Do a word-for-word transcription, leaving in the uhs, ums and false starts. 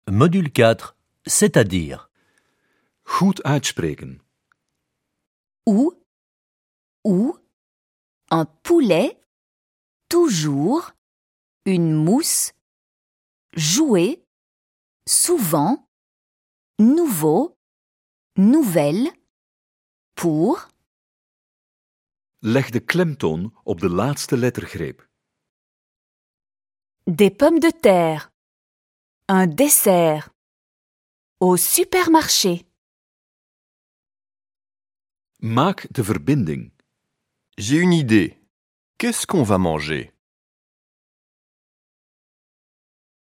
Module quatre, c'est-à-dire. Goed uitspreken. Ou, ou, un poulet, toujours, une mousse, jouer, souvent, nouveau, nouvelle, pour, Leg de klemtoon op de laatste lettergreep. des pommes de terre, un dessert, au supermarché. Maak de verbinding. J'ai une idée. Qu'est-ce qu'on va manger?